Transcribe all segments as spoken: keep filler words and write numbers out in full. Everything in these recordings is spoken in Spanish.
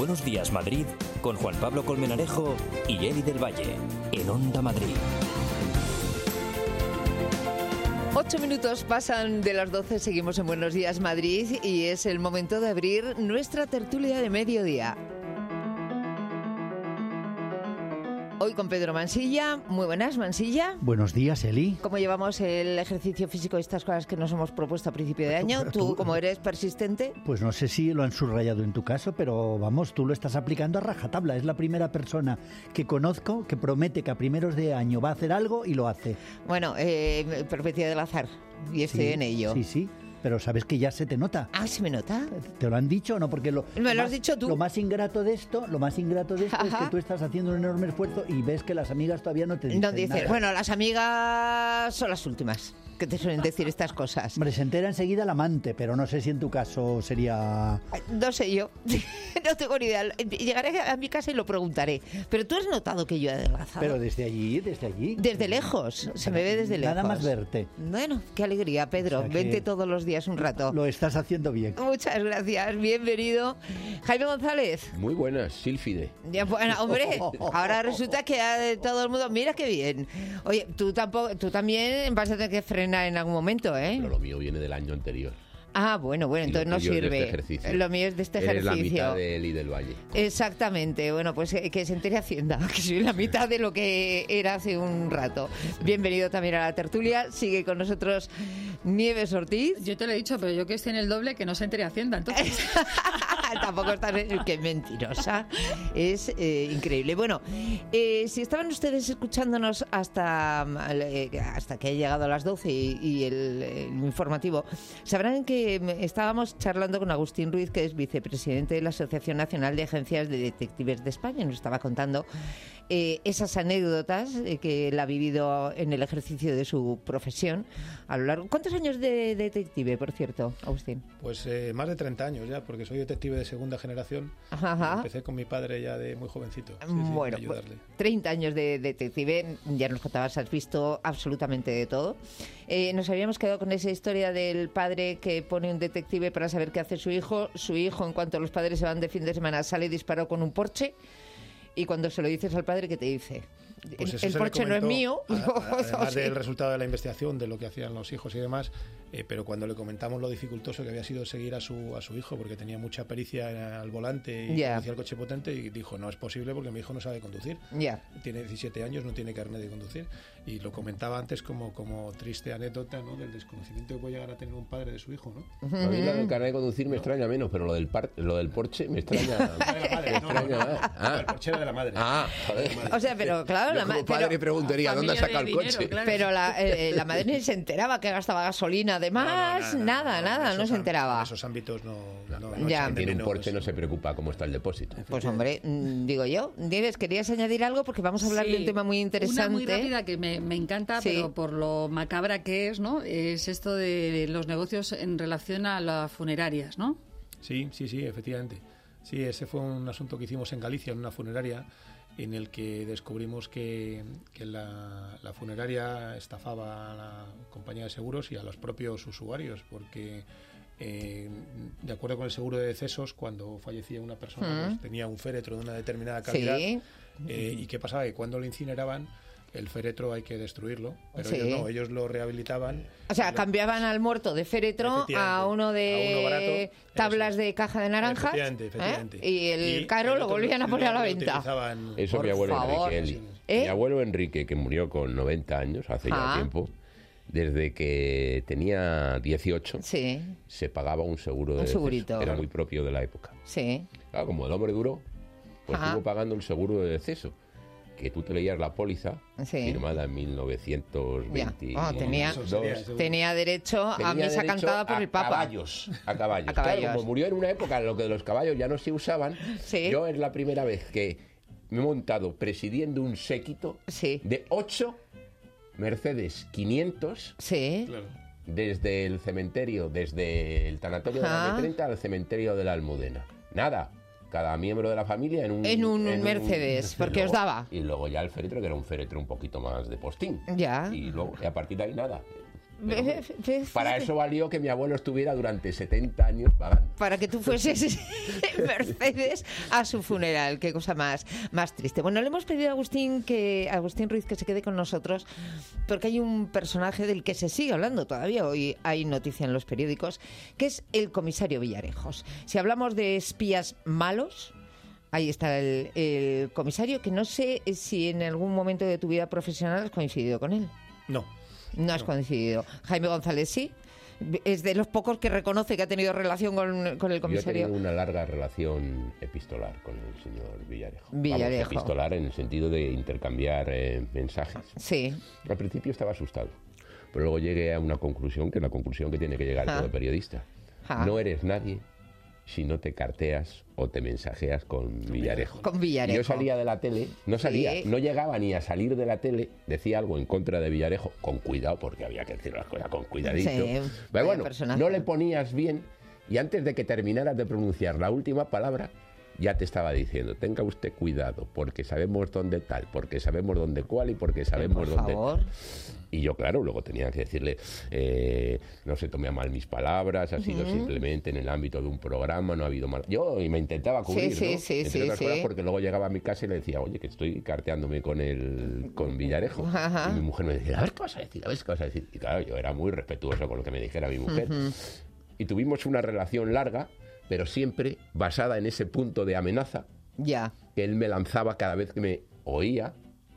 Buenos Días Madrid con Juan Pablo Colmenarejo y Eli del Valle en Onda Madrid. Ocho minutos pasan de las doce, seguimos en Buenos Días Madrid y es el momento de abrir nuestra tertulia de mediodía. Hoy con Pedro Mansilla. Muy buenas, Mansilla. Buenos días, Eli. ¿Cómo llevamos el ejercicio físico y estas cosas que nos hemos propuesto a principio de año? ¿Tú, tú como eres persistente? Pues no sé si lo han subrayado en tu caso, pero vamos, tú lo estás aplicando a rajatabla. Es la primera persona que conozco que promete que a primeros de año va a hacer algo y lo hace. Bueno, eh, profecía del azar. Y estoy sí, en ello. Sí, sí. Pero sabes que ya se te nota. Ah, ¿se me nota? ¿Te lo han dicho o no? Porque lo, me lo, lo has más, dicho tú. Lo más ingrato de esto, lo más ingrato de esto es que tú estás haciendo un enorme esfuerzo y ves que las amigas todavía no te dicen no dicen, nada. Bueno, las amigas son las últimas que te suelen decir estas cosas. Hombre, se entera enseguida el amante, pero no sé si en tu caso sería... No sé yo, no tengo ni idea. Llegaré a mi casa y lo preguntaré. Pero tú has notado que yo he adelgazado. Pero desde allí, desde allí. Desde lejos, se me ve desde lejos. Nada más verte. Bueno, qué alegría, Pedro. O sea, vente todos los días un rato. Lo estás haciendo bien. Muchas gracias, bienvenido. Jaime González. Muy buenas, sílfide. Ya, bueno, hombre, ahora resulta que a todo el mundo, mira qué bien. Oye, tú tampoco, tú también vas a tener que frenar en algún momento, ¿eh? Pero lo mío viene del año anterior. Ah, bueno, bueno, entonces no sirve. Este lo mío es de este Eres ejercicio. la mitad de Eli del Valle. Exactamente. Bueno, pues que, que se entere Hacienda, que soy la mitad de lo que era hace un rato. Bienvenido también a la tertulia. Sigue con nosotros Nieves Ortiz. Yo te lo he dicho, pero yo que estoy en el doble, que no se entere Hacienda, entonces. Tampoco estás... ¡Qué mentirosa! Es eh, increíble. Bueno, eh, si estaban ustedes escuchándonos hasta, eh, hasta que ha llegado a las doce y, y el, el informativo, sabrán que estábamos charlando con Agustín Ruiz, que es vicepresidente de la Asociación Nacional de Agencias de Detectives de España. Nos estaba contando eh, esas anécdotas eh, que él ha vivido en el ejercicio de su profesión a lo largo... ¿Cuántos años de detective, por cierto, Agustín? Pues eh, más de treinta años ya, porque soy detective de segunda generación. Ajá. Empecé con mi padre ya de muy jovencito. Sí, bueno, sí, pues, treinta años de detective, ya nos contabas, has visto absolutamente de todo. Eh, nos habíamos quedado con esa historia del padre que pone un detective para saber qué hace su hijo. Su hijo, en cuanto los padres se van de fin de semana, sale disparado con un Porsche. Y cuando se lo dices al padre, ¿qué te dice? Pues el Porsche no es mío. A, a, además del resultado de la investigación, de lo que hacían los hijos y demás, eh, pero cuando le comentamos lo dificultoso que había sido seguir a su a su hijo, porque tenía mucha pericia al volante y yeah. conducía el coche potente, y dijo, no es posible porque mi hijo no sabe conducir. Yeah. Tiene diecisiete años, no tiene carnet de conducir. Y lo comentaba antes como, como triste anécdota, ¿no?, del desconocimiento que puede llegar a tener un padre de su hijo, ¿no? Uh-huh. A mí lo del carnet de conducir me ¿no? extraña menos, pero lo del par, lo del Porsche me extraña. madre, me no, extraña no, no, no. Ah. El Porsche era de la madre. Ah, joder. O sea, pero claro, la madre. Padre pero, preguntaría dónde ha sacado el dinero, coche. Claro. Pero la, eh, la madre ni se enteraba que gastaba gasolina, además, no, no, no, nada, no, no, nada, no se enteraba. En esos ámbitos no. no, no ya. Tiene un Porsche, no se preocupa cómo está el depósito. Pues hombre, digo yo, Nieves, ¿querías añadir algo? Porque vamos a hablar sí, de un tema muy interesante. Una muy rápida que me, me encanta, sí. pero por lo macabra que es, ¿no? Es esto de los negocios en relación a las funerarias, ¿no? Sí, sí, sí, efectivamente. Sí, ese fue un asunto que hicimos en Galicia, en una funeraria, en el que descubrimos que, que la, la funeraria estafaba a la compañía de seguros y a los propios usuarios, porque eh, de acuerdo con el seguro de decesos, cuando fallecía una persona, mm. pues, tenía un féretro de una determinada calidad. Sí. Eh, ¿Y qué pasaba? Que cuando lo incineraban, el féretro hay que destruirlo, pero sí. ellos no, ellos lo rehabilitaban. O sea, lo... cambiaban al muerto de féretro a uno de a uno barato, tablas de caja de naranjas. Efectivamente, efectivamente. ¿Eh? Y el y caro el lo volvían a poner a la venta. Utilizaban... Eso Por mi abuelo favor. Enrique, Eli. ¿Eh? Mi abuelo Enrique, que murió con noventa años, hace ah. ya tiempo, desde que tenía dieciocho, sí. se pagaba un seguro de un segurito. deceso. Era muy propio de la época. Sí. Claro, como el hombre duro, pues Ajá. estuvo pagando el seguro de deceso. Que tú te leías la póliza, sí. firmada en mil novecientos veinte. Oh, tenía, tenía derecho tenía a misa derecho cantada por a el Papa. Caballos, a caballos. A caballos. Claro, como murió en una época en la que los caballos ya no se usaban, sí. yo es la primera vez que me he montado presidiendo un séquito sí. de ocho Mercedes quinientos. Sí. Claro. Desde el cementerio, desde el tanatorio Ajá. de la M treinta al cementerio de la Almudena. Nada. Cada miembro de la familia en un, en un en Mercedes, un, porque luego, os daba. Y luego ya el féretro, que era un féretro un poquito más de postín. Ya. Y luego, y a partir de ahí nada. Pero, para eso valió que mi abuelo estuviera durante setenta años pagando. Para que tú fueses Mercedes a su funeral. Qué cosa más, más triste. Bueno, le hemos pedido a Agustín, que, a Agustín Ruiz que se quede con nosotros, porque hay un personaje del que se sigue hablando todavía. Hoy hay noticia en los periódicos, que es el comisario Villarejos. Si hablamos de espías malos, ahí está el, el comisario, que no sé si en algún momento de tu vida profesional has coincidido con él. No. No has no. coincidido. Jaime González, sí. Es de los pocos que reconoce que ha tenido relación con, con el comisario. Yo he tenido una larga relación epistolar con el señor Villarejo. Villarejo. Vamos, epistolar en el sentido de intercambiar eh, mensajes. Sí. Al principio estaba asustado, pero luego llegué a una conclusión, que es la conclusión que tiene que llegar ah. todo periodista. Ah. No eres nadie si no te carteas o te mensajeas con Villarejo. Con Villarejo. Yo salía de la tele, no salía, sí. no llegaba ni a salir de la tele, decía algo en contra de Villarejo, con cuidado, porque había que decir las cosas con cuidadito. Sí, pero bueno, personaje. No le ponías bien y antes de que terminaras de pronunciar la última palabra, ya te estaba diciendo, tenga usted cuidado, porque sabemos dónde tal, porque sabemos dónde cuál y porque sabemos por dónde... favor. Y yo, claro, luego tenía que decirle, eh, no se tome a mal mis palabras, ha uh-huh. sido simplemente en el ámbito de un programa, no ha habido mal... Yo y me intentaba cubrir, sí, ¿no? Sí, Entre sí, otras sí, cosas, sí. porque luego llegaba a mi casa y le decía, oye, que estoy carteándome con el con Villarejo. Uh-huh. Y mi mujer me decía, a ver qué vas a decir, a ver qué vas a decir. Y claro, yo era muy respetuoso con lo que me dijera mi mujer. Uh-huh. Y tuvimos una relación larga, pero siempre basada en ese punto de amenaza ya. que él me lanzaba cada vez que me oía,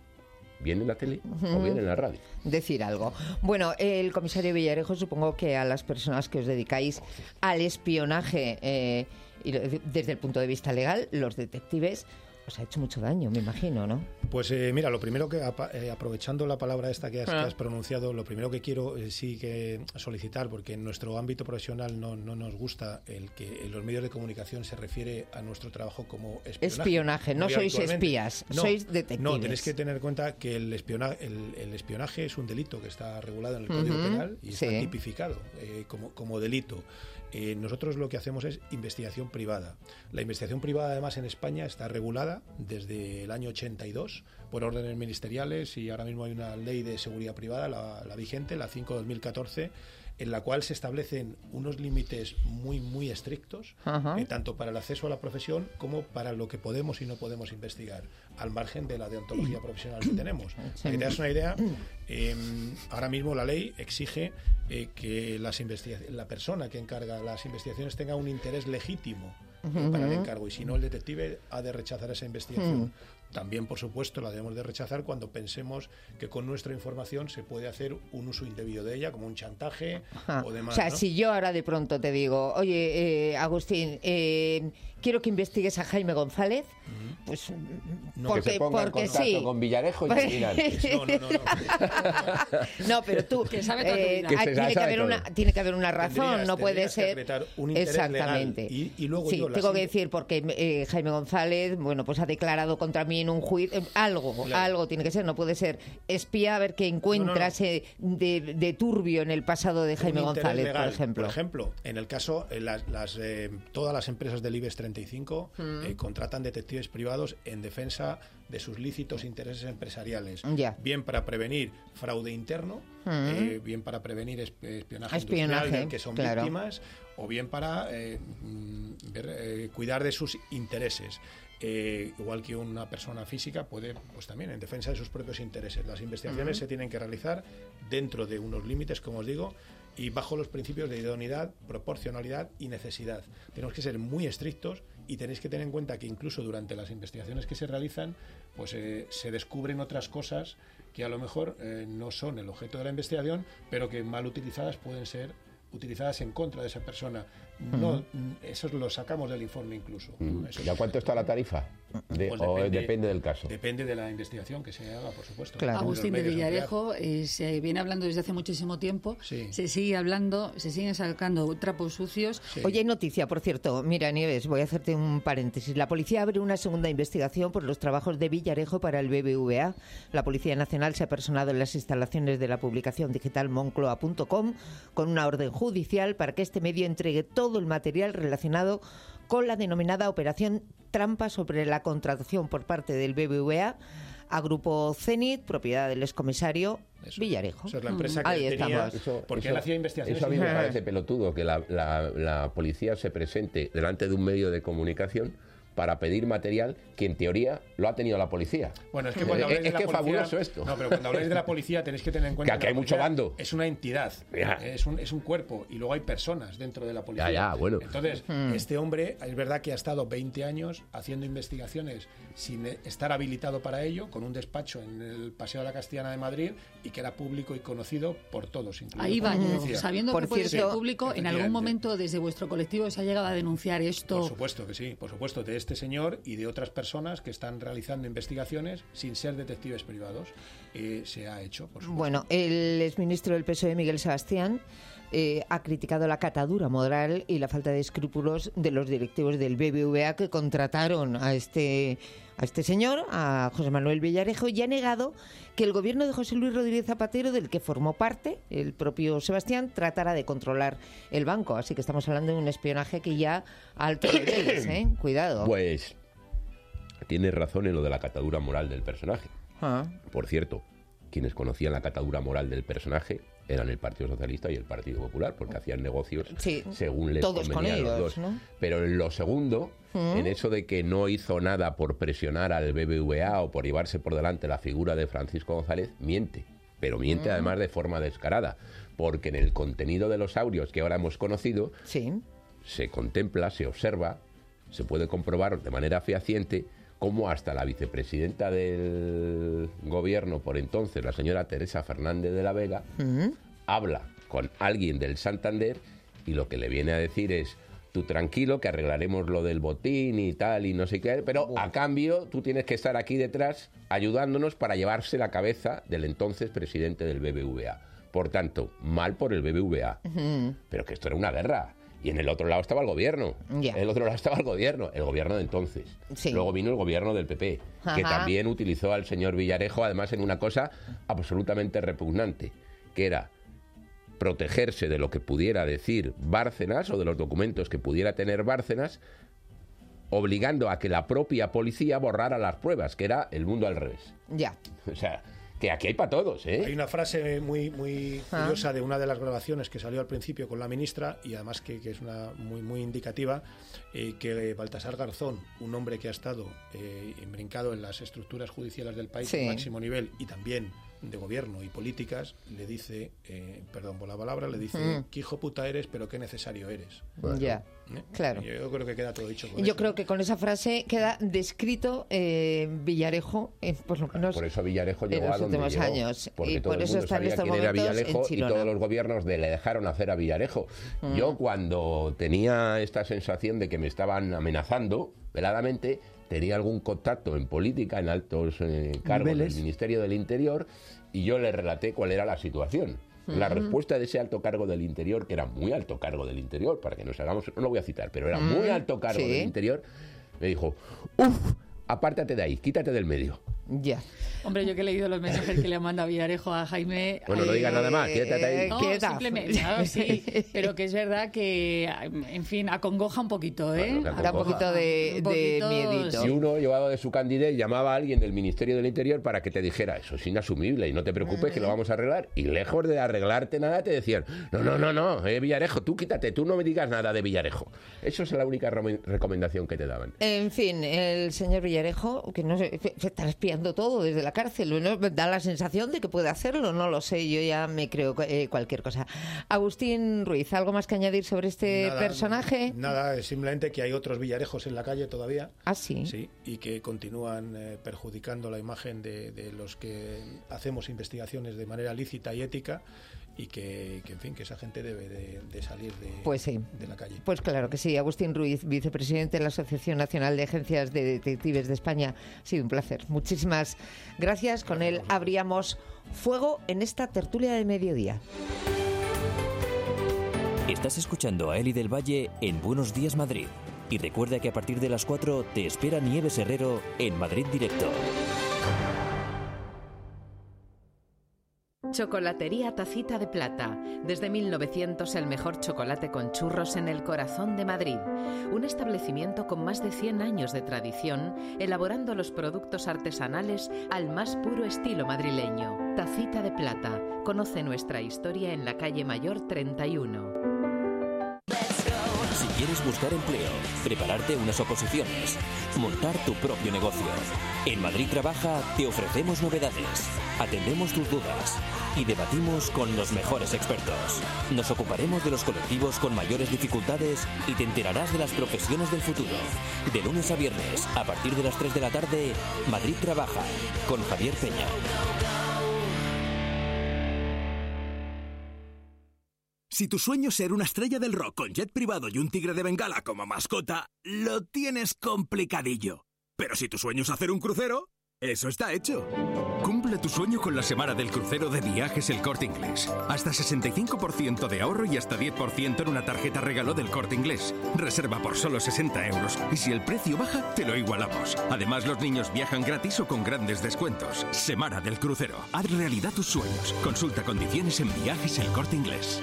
bien en la tele uh-huh. o bien en la radio. Decir algo. Bueno, el comisario Villarejo, supongo que a las personas que os dedicáis al espionaje eh, y desde el punto de vista legal, los detectives, os ha hecho mucho daño, me imagino, ¿no? Pues eh, mira, lo primero que, eh, aprovechando la palabra esta que has, ah. que has pronunciado, lo primero que quiero eh, sí que solicitar, porque en nuestro ámbito profesional no, no nos gusta el que en los medios de comunicación se refiere a nuestro trabajo como espionaje. Espionaje, no sois espías, no, sois detectives. No, tenéis que tener en cuenta que el espionaje, el, el espionaje es un delito que está regulado en el Código uh-huh. Penal y está sí. tipificado eh, como, como delito. Eh, nosotros lo que hacemos es investigación privada. La investigación privada, además, en España está regulada desde el año ochenta y dos por órdenes ministeriales y ahora mismo hay una ley de seguridad privada, la, la vigente, la cinco barra dos mil catorce, en la cual se establecen unos límites muy, muy estrictos, uh-huh. eh, tanto para el acceso a la profesión como para lo que podemos y no podemos investigar, al margen de la deontología profesional que tenemos. Para que te das una idea, eh, ahora mismo la ley exige eh, que las investiga- la persona que encarga las investigaciones tenga un interés legítimo uh-huh. para el encargo, y si no, el detective ha de rechazar esa investigación. Uh-huh. También, por supuesto, la debemos de rechazar cuando pensemos que con nuestra información se puede hacer un uso indebido de ella, como un chantaje Ajá. o demás. O sea, ¿no? si yo ahora de pronto te digo, oye, eh, Agustín, eh, quiero que investigues a Jaime González, uh-huh. pues no, porque, que se ponga porque en contacto sí. con Villarejo y terminar. No, no, no, no. No, pero tú, que sabe todo eh, que tiene, sabe que haber todo. una, tiene que haber una razón, Tendrías, no puede ser... un exactamente. Y, y luego sí, yo, tengo la que decir, porque eh, Jaime González, bueno, pues ha declarado contra mí en un juicio, eh, algo, claro. algo tiene que ser, no puede ser espía a ver qué encuentras no, no, no. De, de turbio en el pasado de Jaime González, legal, por ejemplo. Por ejemplo, en el caso, eh, las, las, eh, todas las empresas del IBEX treinta y cinco mm. eh, contratan detectives privados en defensa de sus lícitos intereses empresariales, ya. bien para prevenir fraude interno, mm. eh, bien para prevenir espionaje, espionaje industrial del que son claro. víctimas, o bien para eh, ver, eh, cuidar de sus intereses. Eh, igual que una persona física puede, pues también en defensa de sus propios intereses. Las investigaciones uh-huh. se tienen que realizar dentro de unos límites, como os digo, y bajo los principios de idoneidad, proporcionalidad y necesidad. Tenemos que ser muy estrictos y tenéis que tener en cuenta que incluso durante las investigaciones que se realizan, pues eh, se descubren otras cosas que a lo mejor eh, no son el objeto de la investigación, pero que mal utilizadas pueden ser utilizadas en contra de esa persona. No, uh-huh. eso lo sacamos del informe incluso. Uh-huh. Eso ¿Y a cuánto está la tarifa? De, pues ¿O depende, depende del caso? Depende de la investigación que se haga, por supuesto. Claro. Agustín de Villarejo eh, se viene hablando desde hace muchísimo tiempo. Sí. Se sigue hablando, se siguen sacando trapos sucios. Sí. Oye, hay noticia, por cierto. Mira, Nieves, voy a hacerte un paréntesis. La policía abre una segunda investigación por los trabajos de Villarejo para el B B V A. La Policía Nacional se ha personado en las instalaciones de la publicación digital moncloa punto com con una orden judicial para que este medio entregue todo el material relacionado con la denominada Operación Trampa sobre la contratación por parte del B B V A a Grupo Zenit, propiedad del excomisario Eso. Villarejo. Eso es la empresa que Ahí él tenía, estamos. porque eso, él hacía investigaciones. Eso a mí me parece pelotudo, que la, la, la policía se presente delante de un medio de comunicación para pedir material que en teoría lo ha tenido la policía. Bueno, es que cuando habláis de es la que policía, fabuloso esto. No, pero cuando habláis de la policía tenéis que tener en cuenta que aquí hay mucho bando. Es una entidad, ya. es un, es un cuerpo y luego hay personas dentro de la policía. Ya, ya, bueno. Entonces, hmm. este hombre es verdad que ha estado veinte años haciendo investigaciones sin estar habilitado para ello, con un despacho en el Paseo de la Castellana de Madrid y que era público y conocido por todos. Ahí va, yo, sabiendo por que puede cierto, ser público, en algún momento desde vuestro colectivo se ha llegado a denunciar esto. Por supuesto que sí, por supuesto, de este señor y de otras personas que están realizando investigaciones sin ser detectives privados. Eh, se ha hecho, por supuesto. Bueno, el exministro del P S O E, Miguel Sebastián, eh, ha criticado la catadura moral y la falta de escrúpulos de los directivos del B B V A que contrataron a este, a este señor, a José Manuel Villarejo, y ha negado que el gobierno de José Luis Rodríguez Zapatero, del que formó parte el propio Sebastián, tratara de controlar el banco. Así que estamos hablando de un espionaje que ya a altos niveles, ¿eh? Cuidado. Pues tienes razón en lo de la catadura moral del personaje. Ah. Por cierto, quienes conocían la catadura moral del personaje eran el Partido Socialista y el Partido Popular, porque hacían negocios sí, según les todos convenía con ellos, a los dos. ¿no? Pero en lo segundo, ¿Mm? en eso de que no hizo nada por presionar al B B V A o por llevarse por delante la figura de Francisco González, miente. Pero miente ¿Mm? además de forma descarada, porque en el contenido de los audios que ahora hemos conocido, sí. se contempla, se observa, se puede comprobar de manera fehaciente cómo hasta la vicepresidenta del gobierno por entonces, la señora Teresa Fernández de la Vega, uh-huh. habla con alguien del Santander y lo que le viene a decir es: tú tranquilo, que arreglaremos lo del botín y tal y no sé qué, pero uh-huh. a cambio tú tienes que estar aquí detrás ayudándonos para llevarse la cabeza del entonces presidente del B B V A. Por tanto, mal por el B B V A. Uh-huh. Pero que esto era una guerra. Y en el otro lado estaba el gobierno. Yeah. En el otro lado estaba el gobierno, el gobierno de entonces. Sí. Luego vino el gobierno del P P, Ajá. que también utilizó al señor Villarejo, además en una cosa absolutamente repugnante, que era protegerse de lo que pudiera decir Bárcenas o de los documentos que pudiera tener Bárcenas, obligando a que la propia policía borrara las pruebas, que era el mundo al revés. Ya. O sea, que aquí hay para todos, ¿eh? Hay una frase muy muy ah. curiosa de una de las grabaciones que salió al principio con la ministra, y además que, que es una muy muy indicativa, eh, que Baltasar Garzón, un hombre que ha estado eh, embrincado en las estructuras judiciales del país, sí. de máximo nivel, y también de gobierno y políticas, le dice, eh, perdón por la palabra, le dice, mm. qué hijo puta eres, pero qué necesario eres. Bueno, ya, ¿eh? Claro. Yo creo que queda todo dicho con Yo eso. creo que con esa frase queda descrito eh, Villarejo, eh, por lo menos por eso Villarejo llegó en los a donde últimos llegó, años. Porque y todo por el eso mundo está en sabía estos quién era momentos Villarejo en Chirona. y todos los gobiernos de, le dejaron hacer a Villarejo. Mm. Yo cuando tenía esta sensación de que me estaban amenazando veladamente, tenía algún contacto en política, en altos eh, cargos Niveles. del Ministerio del Interior, y yo le relaté cuál era la situación. Uh-huh. La respuesta de ese alto cargo del Interior, que era muy alto cargo del Interior, para que nos hagamos, no lo voy a citar, pero era uh-huh. muy alto cargo ¿Sí? del Interior, me dijo: uff, apártate de ahí, quítate del medio. Ya. Hombre, yo que he leído los mensajes que le manda Villarejo a Jaime... Bueno, no eh, digas nada más, quédate ahí. No, simplemente, claro, sí, pero que es verdad que, en fin, acongoja un poquito, ¿eh? Bueno, da un poquito de, un poquito, de miedito. Si uno, llevado de su candidez, llamaba a alguien del Ministerio del Interior para que te dijera: eso es inasumible y no te preocupes uh-huh. que lo vamos a arreglar, y lejos de arreglarte nada te decían: no, no, no, no, eh, Villarejo, tú quítate, tú no me digas nada de Villarejo. Eso es la única re- recomendación que te daban. En fin, el señor Villarejo, que no se, se está espiando todo desde la cárcel, ¿no? Da la sensación de que puede hacerlo, no lo sé, yo ya me creo eh, cualquier cosa. Agustín Ruiz, ¿algo más que añadir sobre este nada, personaje? Nada, simplemente que hay otros Villarejos en la calle todavía. ¿Ah, sí? Sí, y que continúan eh, perjudicando la imagen de, de los que hacemos investigaciones de manera lícita y ética, y que, que en fin, que esa gente debe de, de salir de, pues sí. de la calle. Pues claro que sí. Agustín Ruiz, vicepresidente de la Asociación Nacional de Agencias de Detectives de España, ha sido un placer. Muchísimas gracias. Con él abríamos fuego en esta tertulia de mediodía. Estás escuchando a Eli del Valle en Buenos Días Madrid. Y recuerda que a partir de las cuatro te espera Nieves Herrero en Madrid Directo. Chocolatería Tacita de Plata. Desde mil novecientos el mejor chocolate con churros en el corazón de Madrid. Un establecimiento con más de cien años de tradición, elaborando los productos artesanales al más puro estilo madrileño. Tacita de Plata. Conoce nuestra historia en la calle Mayor treinta y uno. Si quieres buscar empleo, prepararte unas oposiciones, montar tu propio negocio. En Madrid Trabaja te ofrecemos novedades, atendemos tus dudas y debatimos con los mejores expertos. Nos ocuparemos de los colectivos con mayores dificultades y te enterarás de las profesiones del futuro. De lunes a viernes, a partir de las tres de la tarde, Madrid Trabaja, con Javier Peña. Si tu sueño es ser una estrella del rock con jet privado y un tigre de Bengala como mascota, lo tienes complicadillo. Pero si tu sueño es hacer un crucero, eso está hecho. Cumple tu sueño con la semana del crucero de Viajes El Corte Inglés. Hasta sesenta y cinco por ciento de ahorro y hasta diez por ciento en una tarjeta regalo del Corte Inglés. Reserva por solo sesenta euros y si el precio baja, te lo igualamos. Además, los niños viajan gratis o con grandes descuentos. Semana del crucero. Haz realidad tus sueños. Consulta condiciones en Viajes El Corte Inglés.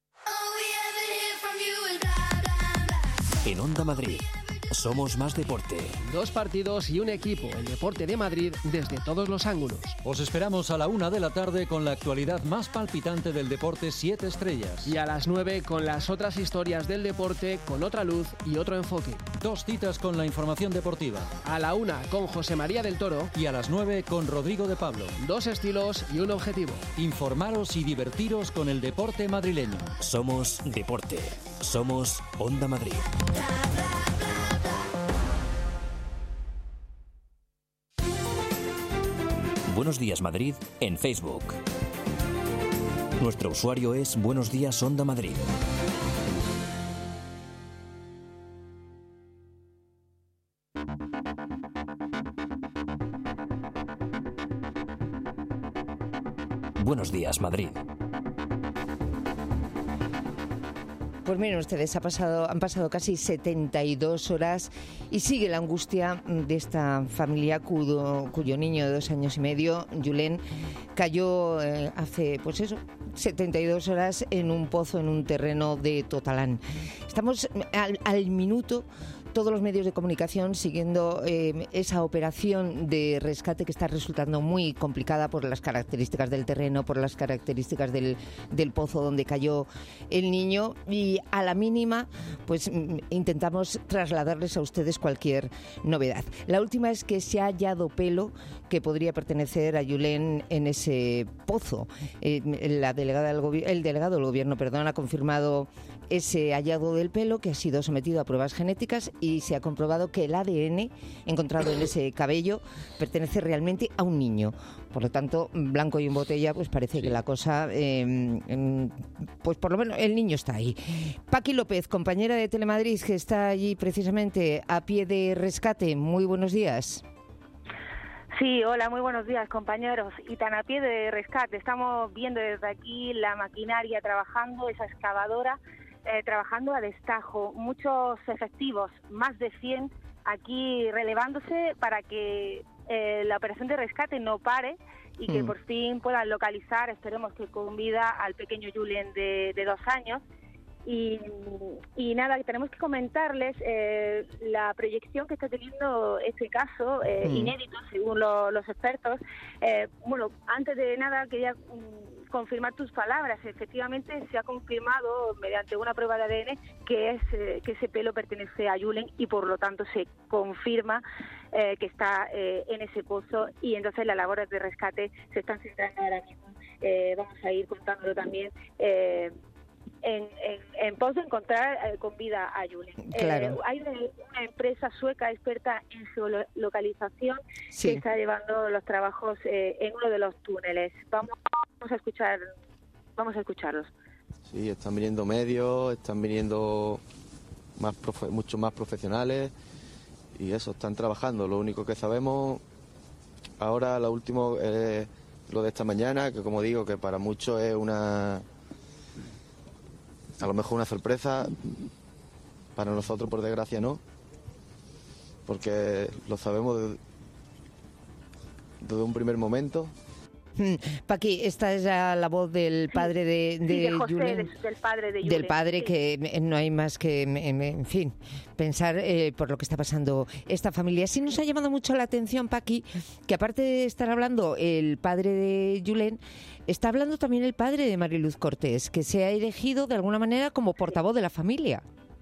En Onda Madrid, somos más deporte. Dos partidos y un equipo, el deporte de Madrid desde todos los ángulos. Os esperamos a la una de la tarde con la actualidad más palpitante del deporte siete estrellas. Y a las nueve con las otras historias del deporte con otra luz y otro enfoque. Dos citas con la información deportiva. A la una con José María del Toro. Y a las nueve con Rodrigo de Pablo. Dos estilos y un objetivo. Informaros y divertiros con el deporte madrileño. Somos deporte. Somos Onda Madrid. Buenos Días Madrid en Facebook. Nuestro usuario es Buenos Días Onda Madrid. Buenos Días Madrid. Pues miren ustedes, ha pasado, han pasado casi setenta y dos horas y sigue la angustia de esta familia cuyo, cuyo niño de dos años y medio, Julen, cayó eh, hace, pues eso, setenta y dos horas en un pozo en un terreno de Totalán. Estamos al, al minuto, todos los medios de comunicación siguiendo eh, esa operación de rescate que está resultando muy complicada por las características del terreno, por las características del, del pozo donde cayó el niño, y a la mínima pues intentamos trasladarles a ustedes cualquier novedad. La última es que se ha hallado pelo que podría pertenecer a Julen en ese pozo. Eh, la delegada del gobi- el delegado del gobierno, perdón, ha confirmado ese hallazgo del pelo, que ha sido sometido a pruebas genéticas y se ha comprobado que el A D N encontrado en ese cabello pertenece realmente a un niño. Por lo tanto, blanco y en botella, pues parece sí. que la cosa, eh, pues por lo menos el niño está ahí. Paqui López, compañera de Telemadrid, que está allí precisamente a pie de rescate. Muy buenos días. Sí, hola, muy buenos días, compañeros. Y tan a pie de rescate, estamos viendo desde aquí la maquinaria trabajando, esa excavadora, eh, trabajando a destajo. Muchos efectivos, más de cien, aquí relevándose para que eh, la operación de rescate no pare y que mm. por fin puedan localizar, esperemos que con vida, al pequeño Julen de, de dos años. Y, y nada, tenemos que comentarles eh, la proyección que está teniendo este caso, eh, mm. inédito según lo, los expertos. Eh, bueno, antes de nada quería um, confirmar tus palabras. Efectivamente se ha confirmado mediante una prueba de A D N que, es, eh, que ese pelo pertenece a Julen y por lo tanto se confirma eh, que está eh, en ese pozo, y entonces las labores de rescate se están centrando ahora mismo. Eh, vamos a ir contándolo también. Eh, En, en, en pos de encontrar eh, con vida a Julen. Claro. Eh, hay una, una empresa sueca experta en geolocalización sí. que está llevando los trabajos eh, en uno de los túneles. Vamos, vamos a escuchar, vamos a escucharlos. Sí, están viniendo medios, están viniendo más profe- muchos más profesionales y eso, están trabajando. Lo único que sabemos ahora, lo último, es lo de esta mañana, que como digo, que para muchos es una... A lo mejor una sorpresa, para nosotros por desgracia no, porque lo sabemos desde, desde un primer momento. Paqui, esta es la, la voz del padre de, de, sí, de José, Julen, de, del padre de Julen. Del padre sí. que no hay más que, en, en fin, pensar eh, por lo que está pasando esta familia. Sí nos ha llamado mucho la atención, Paqui, que aparte de estar hablando el padre de Julen, está hablando también el padre de Mariluz Cortés, que se ha elegido de alguna manera como portavoz de la familia.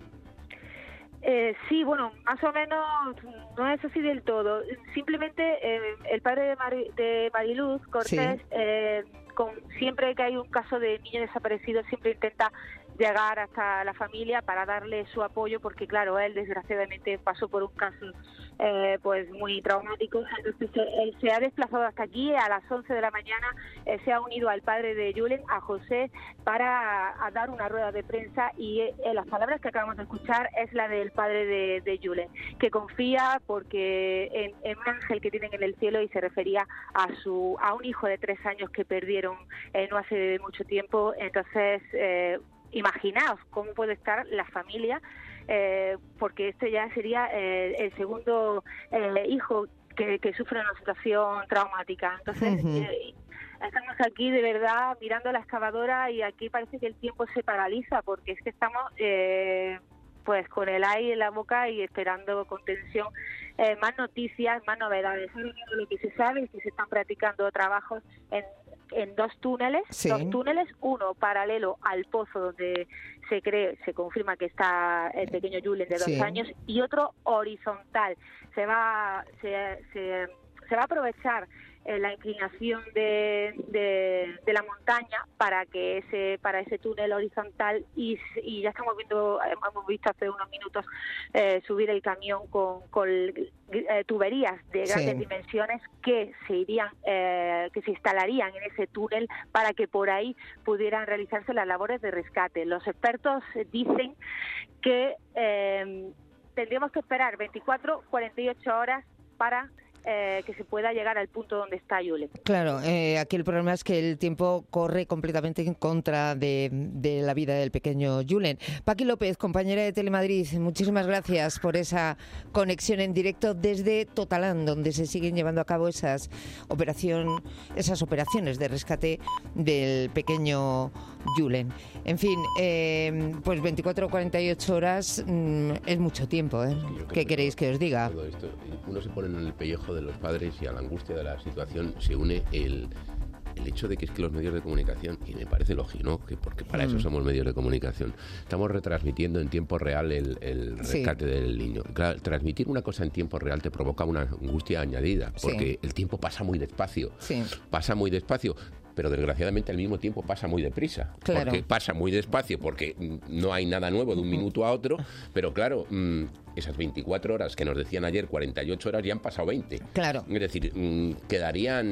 Eh, sí, bueno, más o menos no es así del todo. Simplemente eh, el padre de, Mari, de Mariluz Cortés, sí. eh, con, siempre que hay un caso de niño desaparecido, siempre intenta llegar hasta la familia para darle su apoyo, porque claro, él desgraciadamente pasó por un caso eh, pues muy traumático. Entonces él se ha desplazado hasta aquí a las once de la mañana, eh, se ha unido al padre de Julen, a José, para a, a dar una rueda de prensa, y eh, las palabras que acabamos de escuchar es la del padre de, de Julen, que confía porque en, en un ángel que tienen en el cielo, y se refería a su a un hijo de tres años que perdieron eh, no hace mucho tiempo. Entonces eh, imaginaos cómo puede estar la familia, eh, porque este ya sería eh, el segundo eh, hijo que, que sufre una situación traumática. Entonces, uh-huh. eh, estamos aquí de verdad mirando la excavadora, y aquí parece que el tiempo se paraliza, porque es que estamos eh, pues con el aire en la boca y esperando con tensión eh, más noticias, más novedades. Lo que se sabe es que se están practicando trabajos en en dos túneles, sí. dos túneles, uno paralelo al pozo donde se cree, se confirma que está el pequeño Julen de dos sí. años, y otro horizontal. Se va, se, se, se va a aprovechar eh, la inclinación de, de, de la montaña para que ese, para ese túnel horizontal, y, y ya estamos viendo, hemos visto hace unos minutos eh, subir el camión con, con eh, tuberías de grandes sí. dimensiones que se irían, eh, que se instalarían en ese túnel para que por ahí pudieran realizarse las labores de rescate. Los expertos dicen que eh, tendríamos que esperar veinticuatro, cuarenta y ocho horas para Eh, que se pueda llegar al punto donde está Julen. Claro, eh, aquí el problema es que el tiempo corre completamente en contra de, de la vida del pequeño Julen. Paqui López, compañera de Telemadrid, muchísimas gracias por esa conexión en directo desde Totalán, donde se siguen llevando a cabo esas, operación, esas operaciones de rescate del pequeño Julen. En fin, eh, pues veinticuatro o cuarenta y ocho horas mmm, es mucho tiempo, ¿eh? ¿Qué que queréis que os diga? Todo esto, uno se pone en el pellejo de los padres, y a la angustia de la situación se une el, el hecho de que es que los medios de comunicación, y me parece lógico, ¿no? Que porque para mm. eso somos medios de comunicación, estamos retransmitiendo en tiempo real el, el rescate sí. del niño. Claro, transmitir una cosa en tiempo real te provoca una angustia añadida, porque sí. el tiempo pasa muy despacio, sí. pasa muy despacio. Pero desgraciadamente al mismo tiempo pasa muy deprisa. Claro. Porque pasa muy despacio, porque no hay nada nuevo de un minuto a otro, pero claro, mmm, esas veinticuatro horas que nos decían ayer, cuarenta y ocho horas, ya han pasado veinte. Claro. Es decir, mmm, quedarían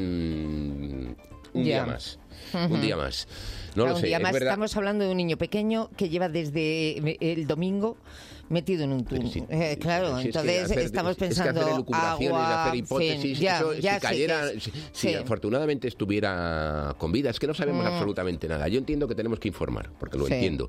un yeah. día más. Uh-huh. Un día más. No claro, lo sé, un día es más. verdad. Estamos hablando de un niño pequeño que lleva desde el domingo metido en un túnel. Sí, eh, claro, si entonces es que hacer, estamos pensando es que hacer elucubraciones, agua, hacer hipótesis, fin, ya, eso, ya si cayera, es, si, sí. si afortunadamente estuviera con vida, es que no sabemos mm. absolutamente nada. Yo entiendo que tenemos que informar, porque lo sí. entiendo.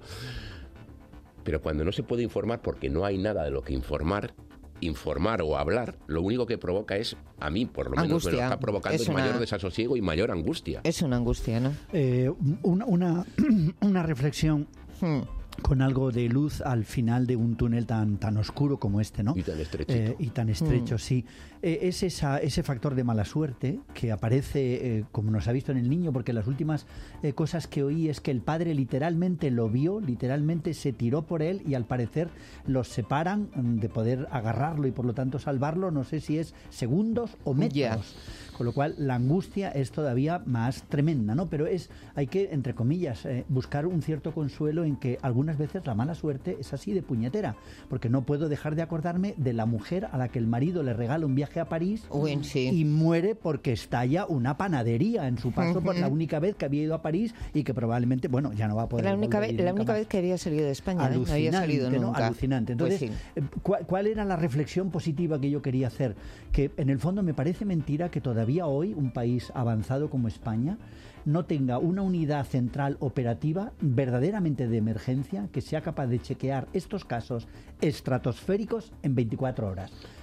Pero cuando no se puede informar porque no hay nada de lo que informar, informar o hablar, lo único que provoca es, a mí por lo menos angustia. Me lo está provocando, es, es una, mayor desasosiego y mayor angustia. Es una angustia, ¿no? Eh, una, una, una reflexión hmm. con algo de luz al final de un túnel tan tan oscuro como este, ¿no? Y tan estrecho. Eh, y tan estrecho, mm. sí. Eh, es esa, ese factor de mala suerte que aparece, eh, como nos ha visto en el niño, porque las últimas eh, cosas que oí es que el padre literalmente lo vio, literalmente se tiró por él, y al parecer los separan de poder agarrarlo y por lo tanto salvarlo, no sé si es segundos o metros. Yeah. Con lo cual la angustia es todavía más tremenda, ¿no? Pero es, hay que, entre comillas, eh, buscar un cierto consuelo en que algunas veces la mala suerte es así de puñetera, porque no puedo dejar de acordarme de la mujer a la que el marido le regala un viaje a París Uy, sí. y muere porque estalla una panadería en su paso uh-huh. por la única vez que había ido a París, y que probablemente, bueno, ya no va a poder la única vez, la única más. vez que había salido de España, ¿eh? No había salido nunca. ¿no? Alucinante. Entonces, pues sí. ¿cuál, ¿cuál era la reflexión positiva que yo quería hacer? Que en el fondo me parece mentira que todavía hoy un país avanzado como España no tenga una unidad central operativa verdaderamente de emergencia que sea capaz de chequear estos casos estratosféricos en veinticuatro horas.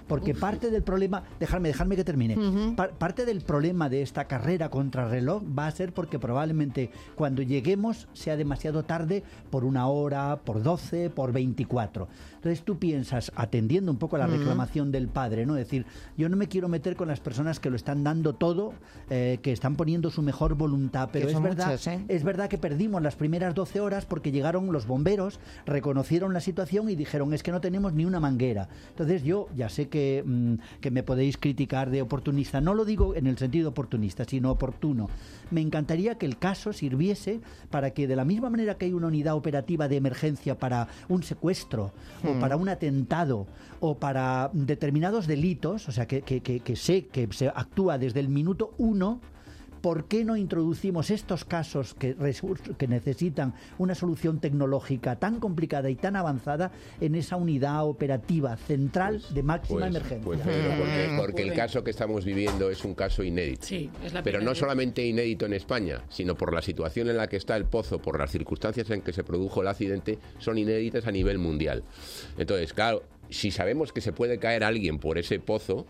porque Uf. parte del problema, dejadme, dejadme que termine, uh-huh. pa- parte del problema de esta carrera contra reloj va a ser porque probablemente cuando lleguemos sea demasiado tarde por una hora, por doce, por veinticuatro. Entonces tú piensas, atendiendo un poco a la reclamación uh-huh. del padre, ¿no? Es decir, yo no me quiero meter con las personas que lo están dando todo, eh, que están poniendo su mejor voluntad, pero es verdad, muchos, ¿eh? es verdad que perdimos las primeras doce horas porque llegaron los bomberos, reconocieron la situación y dijeron, es que no tenemos ni una manguera. Entonces yo ya sé que, mmm, que me podéis criticar de oportunista, no lo digo en el sentido oportunista, sino oportuno. Me encantaría que el caso sirviese para que, de la misma manera que hay una unidad operativa de emergencia para un secuestro mm. o para un atentado o para determinados delitos, o sea, que, que, que, que sé que se actúa desde el minuto uno, ¿por qué no introducimos estos casos que, que necesitan una solución tecnológica tan complicada y tan avanzada en esa unidad operativa central pues, de máxima pues, emergencia? Pues, porque, porque el caso que estamos viviendo es un caso inédito. Sí, es la Pero no solamente inédito en España, sino por la situación en la que está el pozo, por las circunstancias en que se produjo el accidente, son inéditas a nivel mundial. Entonces, claro, si sabemos que se puede caer alguien por ese pozo,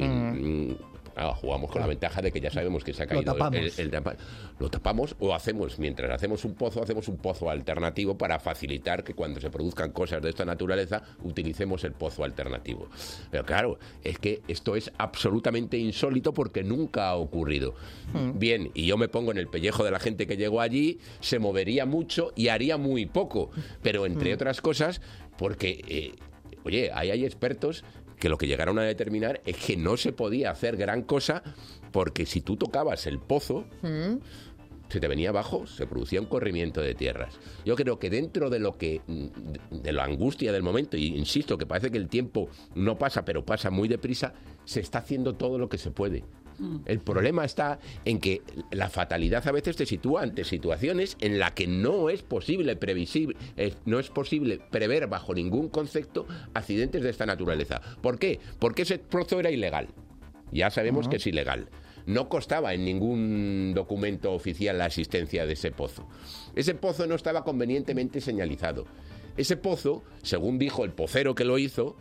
mm. y, Ah, jugamos con claro. la ventaja de que ya sabemos que se ha caído. Lo tapamos. El, el, el, lo tapamos o hacemos, mientras hacemos un pozo, hacemos un pozo alternativo para facilitar que cuando se produzcan cosas de esta naturaleza utilicemos el pozo alternativo. Pero claro, es que esto es absolutamente insólito porque nunca ha ocurrido. Hmm. Bien, y yo me pongo en el pellejo de la gente que llegó allí, se movería mucho y haría muy poco. Pero entre hmm. otras cosas, porque, eh, oye, ahí hay expertos que lo que llegaron a determinar es que no se podía hacer gran cosa porque si tú tocabas el pozo, ¿Mm? se te venía abajo, se producía un corrimiento de tierras. Yo creo que dentro de lo que de la angustia del momento, y insisto que parece que el tiempo no pasa, pero pasa muy deprisa, se está haciendo todo lo que se puede. El problema está en que la fatalidad a veces te sitúa ante situaciones en las que no es posible previsible, eh, no es posible prever bajo ningún concepto accidentes de esta naturaleza. ¿Por qué? Porque ese pozo era ilegal. Ya sabemos uh-huh. que es ilegal. No constaba en ningún documento oficial la existencia de ese pozo. Ese pozo no estaba convenientemente señalizado. Ese pozo, según dijo el pocero que lo hizo,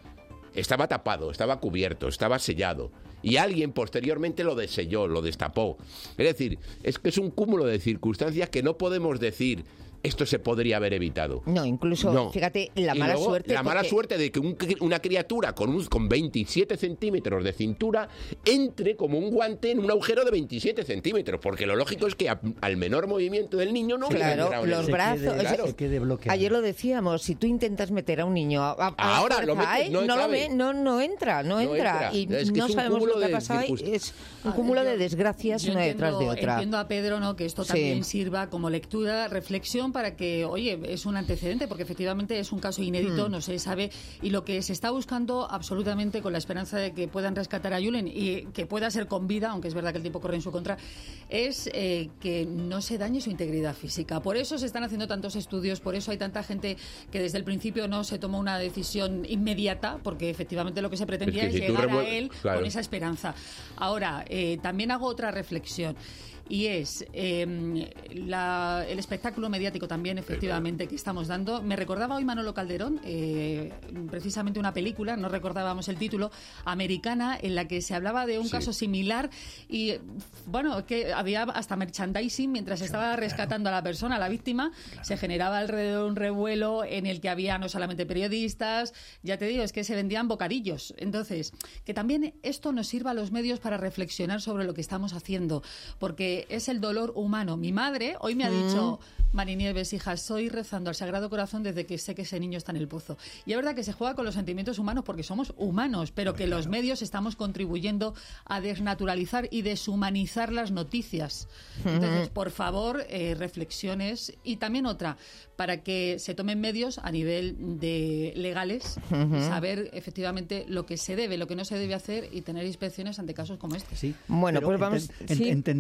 estaba tapado, estaba cubierto, estaba sellado. Y alguien posteriormente lo deselló, lo destapó. Es decir, es que es un cúmulo de circunstancias que no podemos decir esto se podría haber evitado. No, incluso, no. fíjate, la y mala luego, suerte... La porque... mala suerte de que un, una criatura con, un, con veintisiete centímetros de cintura entre como un guante en un agujero de veintisiete centímetros, porque lo lógico es que a, al menor movimiento del niño no... Claro, los el... brazos... Se quede, claro. se quede bloqueado. Ayer lo decíamos, si tú intentas meter a un niño a, a ahora fuerza, lo metes, ¿eh? no, no, lo ve, no, no entra, no, no entra. entra. Y es que no es sabemos lo que ha pasado ahí. Es un cúmulo de desgracias una entiendo, detrás de otra. Entiendo a Pedro, ¿no?, que esto también sí. sirva como lectura, reflexión para que, oye, es un antecedente, porque efectivamente es un caso inédito, hmm. no se sabe, y lo que se está buscando absolutamente con la esperanza de que puedan rescatar a Julen y que pueda ser con vida, aunque es verdad que el tiempo corre en su contra, es eh, que no se dañe su integridad física. Por eso se están haciendo tantos estudios, por eso hay tanta gente que desde el principio no se tomó una decisión inmediata, porque efectivamente lo que se pretendía es, que es si llegar revuel... a él claro. con esa esperanza. Ahora, eh, también hago otra reflexión. Y es eh, la, el espectáculo mediático también, efectivamente, que estamos dando. Me recordaba hoy Manolo Calderón, eh, precisamente una película, no recordábamos el título, americana, en la que se hablaba de un sí. caso similar y, bueno, que había hasta merchandising mientras estaba rescatando a la persona, a la víctima. Claro. Se generaba alrededor un revuelo en el que había no solamente periodistas, ya te digo, es que se vendían bocadillos. Entonces, que también esto nos sirva a los medios para reflexionar sobre lo que estamos haciendo, porque es el dolor humano. Mi madre hoy me ha dicho, Mari Nieves, hija, estoy rezando al Sagrado Corazón desde que sé que ese niño está en el pozo. Y es verdad que se juega con los sentimientos humanos porque somos humanos, pero que los medios estamos contribuyendo a desnaturalizar y deshumanizar las noticias. Entonces, por favor, eh, reflexiones. Y también otra, para que se tomen medios a nivel de legales, uh-huh. saber efectivamente lo que se debe, lo que no se debe hacer y tener inspecciones ante casos como este. Sí. Bueno, pues vamos... Ent- ¿sí? Entender la buena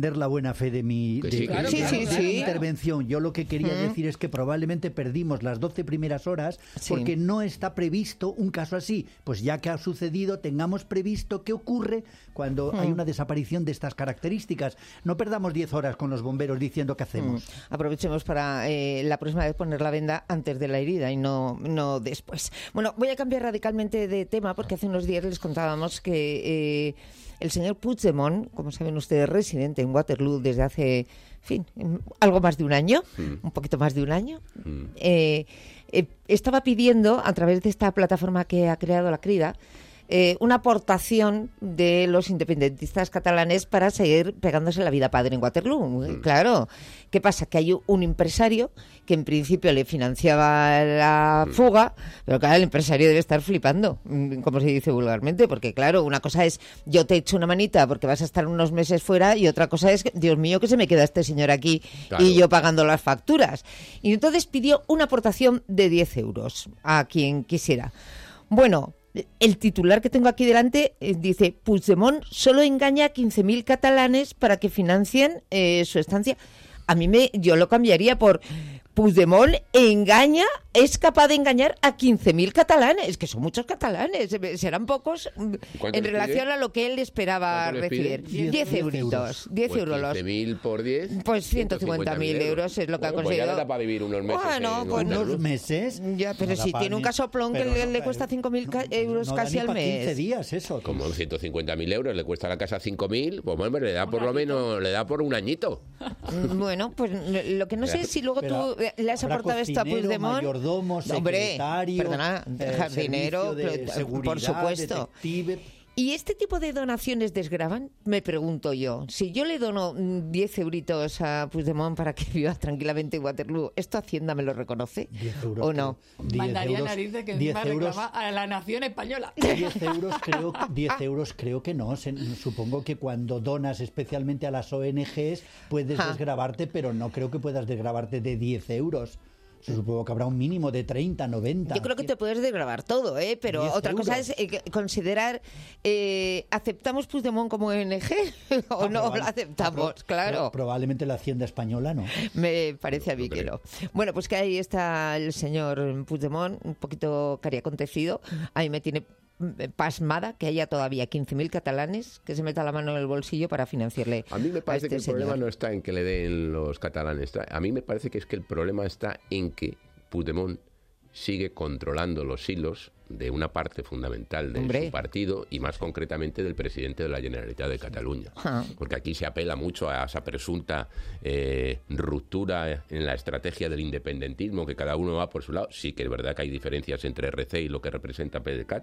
buena fe de mi, de, sí, de, sí, de, sí, de sí. mi intervención. Yo lo que quería Mm. decir es que probablemente perdimos las doce primeras horas Sí. porque no está previsto un caso así. Pues ya que ha sucedido, tengamos previsto qué ocurre cuando Mm. hay una desaparición de estas características. No perdamos diez horas con los bomberos diciendo qué hacemos. Mm. Aprovechemos para eh, la próxima vez poner la venda antes de la herida y no, no después. Bueno, voy a cambiar radicalmente de tema porque hace unos días les contábamos que eh, el señor Puigdemont, como saben ustedes, residente en Waterloo desde hace, en fin, algo más de un año, Mm. un poquito más de un año, Mm. eh, eh, estaba pidiendo, a través de esta plataforma que ha creado la Crida, eh, una aportación de los independentistas catalanes para seguir pegándose la vida padre en Waterloo. Mm. Claro. ¿Qué pasa? Que hay un empresario que en principio le financiaba la Mm. fuga, pero claro, el empresario debe estar flipando, mm, como se dice vulgarmente, porque claro, una cosa es yo te echo una manita porque vas a estar unos meses fuera y otra cosa es, que, Dios mío, que se me queda este señor aquí Claro. y yo pagando las facturas. Y entonces pidió una aportación de diez euros a quien quisiera. Bueno, el titular que tengo aquí delante eh, dice: Puigdemont solo engaña a quince mil catalanes para que financien eh, su estancia. A mí me, yo lo cambiaría por: Puigdemont engaña, es capaz de engañar a quince mil catalanes, que son muchos catalanes, eh, serán pocos mm, en relación pide? a lo que él esperaba ¿Cuánto les recibir. pide? diez euritos, diez Pues euros. quince mil por diez. Pues ciento cincuenta mil euros es lo que ha Bueno, pues ya conseguido. le da para vivir unos meses. Bueno, en pues Unos Waterloo. meses. Ya, pero no da si pa tiene un ni- casoplón que pero le, no, le pero cuesta cinco mil no, euros no da casi ni al pa' mes. quince días eso. Como ciento cincuenta mil euros le cuesta a la casa cinco mil, pues hombre, le da por lo menos, le da por un añito. Bueno, pues lo que no sé es si luego Pero tú le has habrá aportado esto a cocinero, Puigdemont. mayordomo, Hombre, secretario, perdona, eh, jardinero, servicio de pero- seguridad, por supuesto. detective. ¿Y este tipo de donaciones desgravan? Me pregunto yo. Si yo le dono mm, diez euritos a Puigdemont para que viva tranquilamente en Waterloo, ¿esto Hacienda me lo reconoce? diez euros. ¿O no? diez Mandaría euros, narices que diez encima euros, reclama a la nación española. diez euros creo, diez euros creo que no. Se- supongo que cuando donas especialmente a las O N Ges puedes Ja. desgravarte, pero no creo que puedas desgravarte de diez euros. Supongo que habrá un mínimo de treinta, noventa. Yo creo que te puedes desgravar todo, ¿eh? Pero diez otra cosa euros. es eh, considerar, eh, ¿aceptamos Puigdemont como O N Ge o Ah, no probable- lo aceptamos? ah, pro- Claro. pro- Probablemente la Hacienda española no. Me parece a mí No que creo. no. Bueno, pues que ahí está el señor Puigdemont, un poquito cariacontecido. A mí me tiene mm, pasmada que haya todavía quince mil catalanes que se meta la mano en el bolsillo para financiarle A mí me parece este que el señor. problema no está en que le den los catalanes. A mí me parece que es que el problema está en que Puigdemont sigue controlando los hilos de una parte fundamental de Hombre. su partido y más concretamente del presidente de la Generalitat de Cataluña. Ah. Porque aquí se apela mucho a esa presunta eh, ruptura en la estrategia del independentismo, que cada uno va por su lado. Sí que es verdad que hay diferencias entre R C y lo que representa PDeCAT,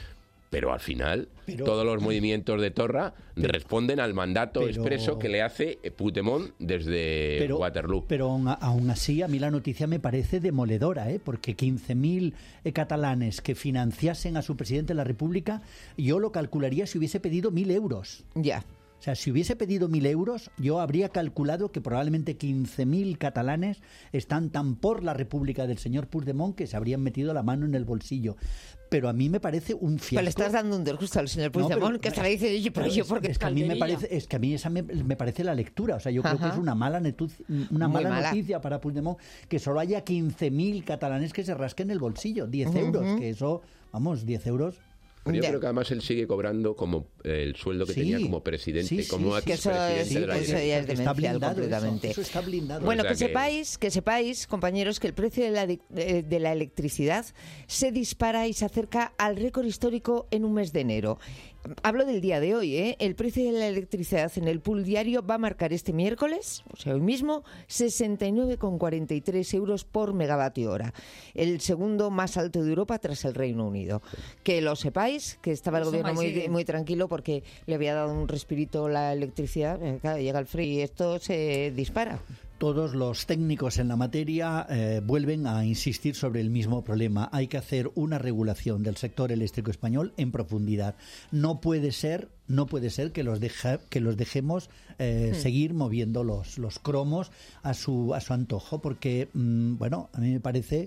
pero al final Pero- todos los movimientos de Torra Pero- responden al mandato pero- expreso que le hace Puigdemont desde pero, Waterloo. Pero aún, aún así, a mí la noticia me parece demoledora, ¿eh? Porque quince mil eh, catalanes que financiasen a su presidente de la República, yo lo calcularía si hubiese pedido mil euros. Ya. O sea, si hubiese pedido mil euros, yo habría calculado que probablemente quince mil catalanes están tan por la República del señor Puigdemont que se habrían metido la mano en el bolsillo. Pero a mí me parece un fiasco. Pero le estás dando un disgusto al señor No, Puigdemont, pero- que estará diciendo, "Oye, pero Pero yo es, porque es que a mí me calderilla". parece, es que a mí esa me, me parece la lectura. O sea, yo creo que Ajá. es una mala, netu- una Muy mala, mala. noticia para Puigdemont que solo haya quince mil catalanes que se rasquen el bolsillo. diez euros, que eso, vamos, diez euros. Pero yo Ya. creo que además él sigue cobrando como eh, el sueldo que Sí. tenía como presidente, Sí, sí, como sí. Que eso, expresidente es, de la eso Generalitat. ya es Está demencial blindado eso, completamente. eso está blindado. Bueno, O sea que, que- sepáis, que sepáis, compañeros, que el precio de la, de, eh, de la electricidad se dispara y se acerca al récord histórico en un mes de enero. Hablo del día de hoy, ¿eh? El precio de la electricidad en el pool diario va a marcar este miércoles, o sea, hoy mismo, sesenta y nueve coma cuarenta y tres euros por megavatio hora. El segundo más alto de Europa tras el Reino Unido. Que lo sepáis, que estaba el Eso gobierno ahí muy, sigue. muy tranquilo porque le había dado un respirito la electricidad. Eh, Claro, llega el frío y esto se dispara. Todos los técnicos en la materia eh, vuelven a insistir sobre el mismo problema. Hay que hacer una regulación del sector eléctrico español en profundidad. No puede ser, no puede ser que los deja- que los dejemos eh, seguir moviendo los, los cromos a su a su antojo, porque mm, bueno, a mí me parece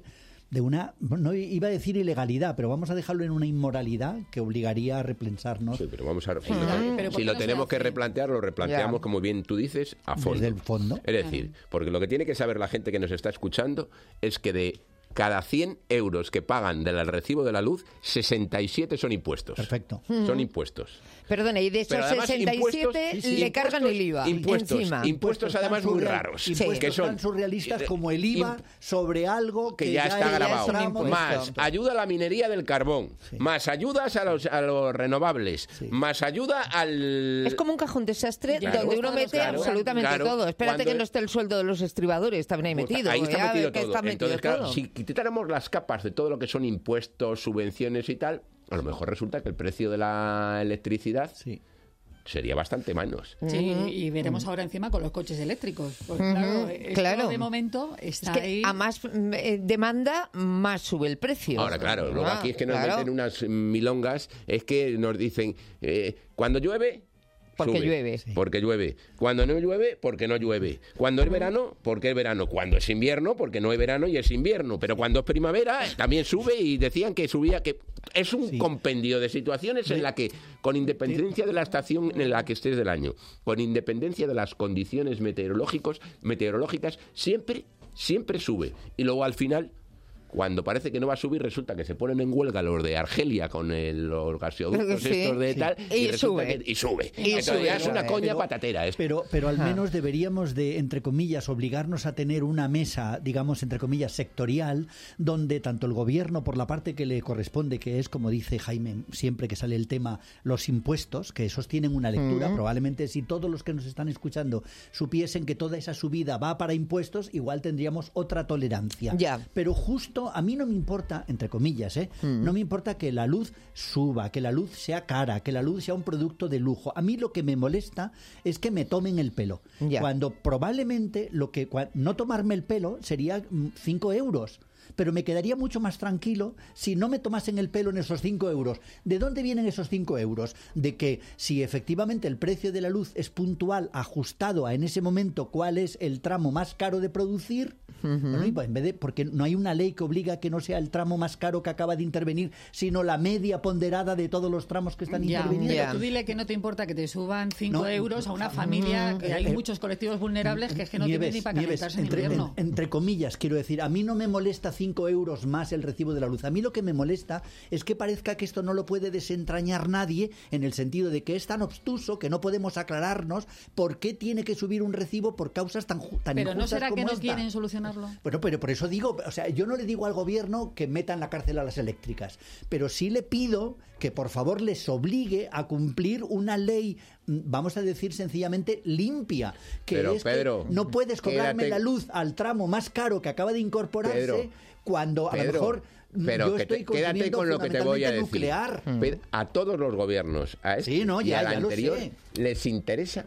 de una, no iba a decir ilegalidad, pero vamos a dejarlo en una inmoralidad que obligaría a repensarnos. Sí, pero vamos a si, lo, si lo tenemos que replantear, lo replanteamos, ya. como bien tú dices, a fondo. Desde el fondo. Es decir, porque lo que tiene que saber la gente que nos está escuchando es que de cada cien euros que pagan del recibo de la luz, sesenta y siete son impuestos. Perfecto. Son impuestos. Perdona, y de esos además, sesenta y siete sí, sí, le cargan el I V A impuestos, encima. Impuestos además muy raros. Impuestos que son tan surrealistas como el I V A sobre algo que, que ya, ya está grabado. Más ayuda a la minería del carbón, sí. más ayudas a los, a los renovables, sí. más ayuda al... Es como un cajón desastre claro, donde uno mete claro, absolutamente claro, todo. Espérate que no esté el sueldo de los estribadores también ahí metido. Ahí está ya, metido todo. Está metido Entonces, todo. Claro, si quitáramos las capas de todo lo que son impuestos, subvenciones y tal, a lo mejor resulta que el precio de la electricidad... Sí. sería bastante menos. Sí, y veremos ahora encima con los coches eléctricos. Pues claro, esto claro. de momento está es que ahí. A más eh, demanda, más sube el precio. Ahora, claro, luego ah, aquí es que nos claro. meten unas milongas, es que nos dicen, eh, cuando llueve... Porque sube, llueve. Sí. Porque llueve. Cuando no llueve, porque no llueve. Cuando es verano, porque es verano. Cuando es invierno, porque no es verano y es invierno. Pero cuando es primavera, también sube y decían que subía, que es un sí. compendio de situaciones sí. en la que, con independencia de la estación en la que estés del año, con independencia de las condiciones meteorológicos, meteorológicas, siempre, siempre sube. Y luego al final... Cuando parece que no va a subir, resulta que se ponen en huelga los de Argelia con el, los gasoductos sí, estos de sí. tal, y, y, sube. Que, y sube. Y Entonces sube, ya es una coña pero, patatera. Esto. Pero, pero al menos deberíamos de, entre comillas, obligarnos a tener una mesa, digamos, entre comillas, sectorial, donde tanto el gobierno, por la parte que le corresponde, que es, como dice Jaime, siempre que sale el tema, los impuestos, que esos tienen una lectura, mm. probablemente si todos los que nos están escuchando supiesen que toda esa subida va para impuestos, igual tendríamos otra tolerancia. Ya. Pero justo a mí no me importa, entre comillas, ¿eh? Mm. no me importa que la luz suba, que la luz sea cara, que la luz sea un producto de lujo. A mí lo que me molesta es que me tomen el pelo. Ya. Cuando probablemente lo que no tomarme el pelo sería cinco euros. Pero me quedaría mucho más tranquilo si no me tomasen el pelo en esos cinco euros. ¿De dónde vienen esos cinco euros? De que si efectivamente el precio de la luz es puntual, ajustado a en ese momento cuál es el tramo más caro de producir, uh-huh. bueno, y pues en vez de, porque no hay una ley que obliga a que no sea el tramo más caro que acaba de intervenir, sino la media ponderada de todos los tramos que están ya, interviniendo. Pero tú dile que no te importa que te suban cinco euros a una familia, que hay muchos colectivos vulnerables que es que no Nieves, tienen ni para calentarse entre, en invierno. En, entre comillas, quiero decir, a mí no me molesta cinco euros más el recibo de la luz. A mí lo que me molesta es que parezca que esto no lo puede desentrañar nadie, en el sentido de que es tan obstuso que no podemos aclararnos por qué tiene que subir un recibo por causas tan, tan pero injustas ¿no será como que no esta? Quieren solucionarlo? Bueno, pero por eso digo, o sea, yo no le digo al gobierno que meta en la cárcel a las eléctricas, pero sí le pido que por favor les obligue a cumplir una ley, vamos a decir sencillamente limpia, que pero, es Pedro, que no puedes cobrarme quédate... la luz al tramo más caro que acaba de incorporarse, Pedro, cuando a Pedro, lo mejor pero yo que estoy te, quédate con lo que te voy a decir. Nuclear. A todos los gobiernos, a este sí, no, ya, y al ya anterior, lo sé. les interesa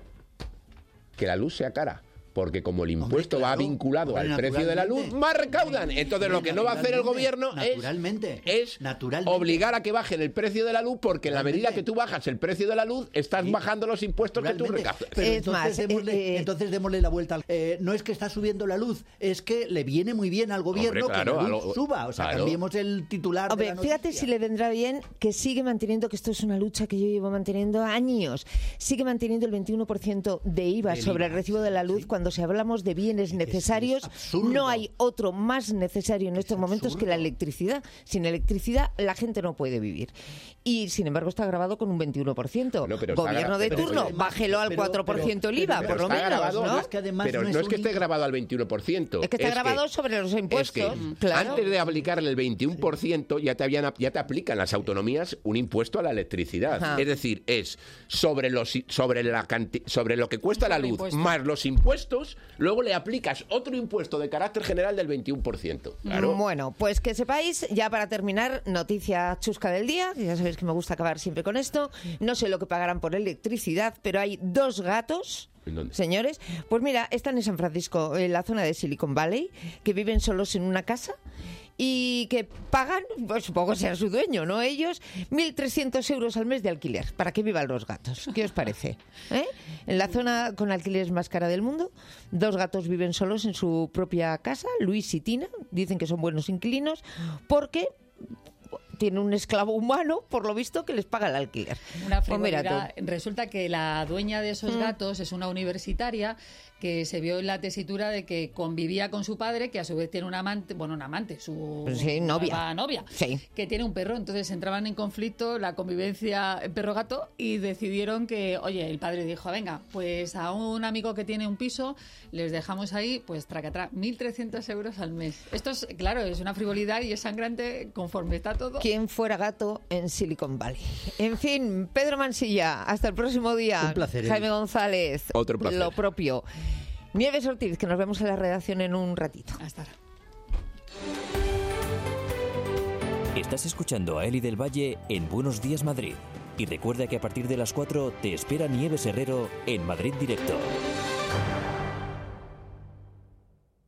que la luz sea cara. Porque como el impuesto Hombre, claro, va vinculado hombre, al precio de la luz, más recaudan. Entonces lo que no va a hacer el gobierno naturalmente, es, es naturalmente. obligar a que bajen el precio de la luz, porque en la medida que tú bajas el precio de la luz, estás sí. bajando los impuestos que tú recaudas. Pero es entonces, más, démosle, eh, entonces démosle la vuelta. Eh, no es que está subiendo la luz, es que le viene muy bien al gobierno Hombre, claro, que la luz algo, suba. O sea, claro. cambiemos el titular Hombre, de la fíjate noticia. si le vendrá bien que sigue manteniendo, que esto es una lucha que yo llevo manteniendo años, sigue manteniendo el veintiuno por ciento de I V A el sobre I V A, el recibo de la luz sí. cuando se hablamos de bienes necesarios. Es, es no hay otro más necesario en estos es momentos absurdo. Que la electricidad. Sin electricidad la gente no puede vivir. Y sin embargo está grabado con un veintiuno por ciento. No, Gobierno de pero, turno, pero, bájelo al pero, cuatro por ciento el I V A, pero, por lo menos. Grabado, ¿no? Es que además pero no es, no es que esté grabado al veintiuno por ciento. Es que está es grabado que, sobre los impuestos. Es que claro. Antes de aplicarle el veintiuno por ciento ya te, habían, ya te aplican las autonomías un impuesto a la electricidad. Ajá. Es decir, es sobre, los, sobre, la canti, sobre lo que cuesta la luz impuesto. Más los impuestos, luego le aplicas otro impuesto de carácter general del veintiuno por ciento. Claro. Bueno, pues que sepáis, ya para terminar, noticia chusca del día, que ya sabéis que me gusta acabar siempre con esto. No sé lo que pagarán por electricidad, pero hay dos gatos, señores. Pues mira, están en San Francisco, en la zona de Silicon Valley, que viven solos en una casa y que pagan, pues supongo que sea su dueño, ¿no? Ellos, mil trescientos euros al mes de alquiler para que vivan los gatos. ¿Qué os parece? ¿Eh? En la zona con alquileres más cara del mundo, dos gatos viven solos en su propia casa, Luis y Tina, dicen que son buenos inquilinos, porque tiene un esclavo humano, por lo visto, que les paga el alquiler. Una frivolidad. Pues resulta que la dueña de esos mm. gatos es una universitaria que se vio en la tesitura de que convivía con su padre, que a su vez tiene un amante, bueno, un amante, su sí, novia, novia sí. que tiene un perro. Entonces entraban en conflicto la convivencia perro-gato y decidieron que, oye, el padre dijo, venga, pues a un amigo que tiene un piso les dejamos ahí, pues tracatrá, mil trescientos euros al mes. Esto es, claro, es una frivolidad y es sangrante conforme está todo. Quien fuera gato en Silicon Valley. En fin, Pedro Mansilla, hasta el próximo día. Un placer. Jaime González, otro placer. Lo propio. Nieves Ortiz, que nos vemos en la redacción en un ratito. Hasta ahora. Estás escuchando a Eli del Valle en Buenos Días Madrid. Y recuerda que a partir de las cuatro te espera Nieves Herrero en Madrid Directo.